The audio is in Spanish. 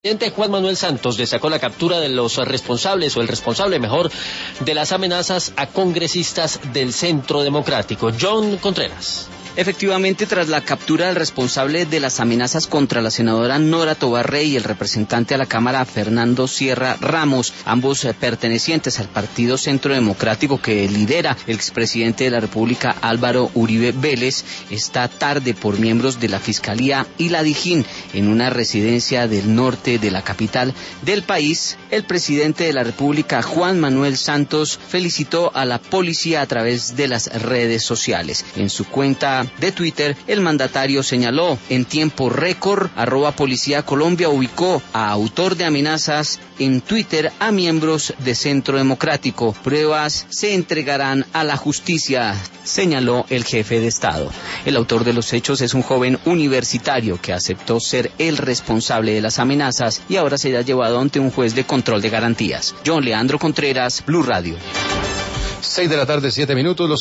El presidente Juan Manuel Santos destacó la captura de los responsables, o el responsable mejor, de las amenazas a congresistas del Centro Democrático. John Contreras. Efectivamente, tras la captura del responsable de las amenazas contra la senadora Nora Tovar Rey y el representante a la Cámara Fernando Sierra Ramos, ambos pertenecientes al Partido Centro Democrático que lidera el expresidente de la República Álvaro Uribe Vélez, esta tarde por miembros de la Fiscalía y la DIJÍN en una residencia del norte de la capital del país, el presidente de la República, Juan Manuel Santos, felicitó a la policía a través de las redes sociales. En su cuenta de Twitter, el mandatario señaló: en tiempo récord, @Policía Colombia ubicó a autor de amenazas en Twitter a miembros de Centro Democrático. Pruebas se entregarán a la justicia, señaló el jefe de Estado. El autor de los hechos es un joven universitario que aceptó ser el responsable de las amenazas y ahora será llevado ante un juez de control de garantías. John Leandro Contreras, Blue Radio. 6 de la tarde, 7 minutos.